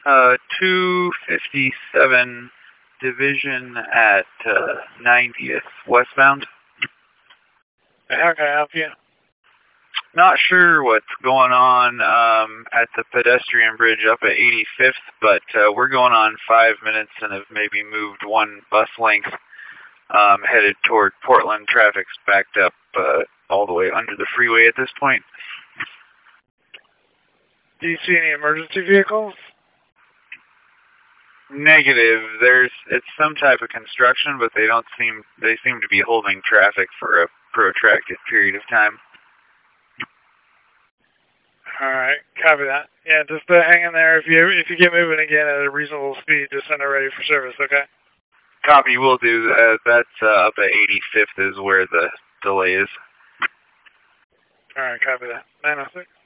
257 Division at 90th westbound. How can I help you? Not sure what's going on at the pedestrian bridge up at 85th, but we're going on 5 minutes and have maybe moved one bus length headed toward Portland. Traffic's backed up all the way under the freeway at this point. Do you see any emergency vehicles? Negative. It's some type of construction, but they seem to be holding traffic for a protracted period of time. All right, copy that. Yeah, just hang in there. If you get moving again at a reasonable speed, just send it ready for service, okay? Copy, will do. That's up at 85th is where the delay is. All right, copy that. 906.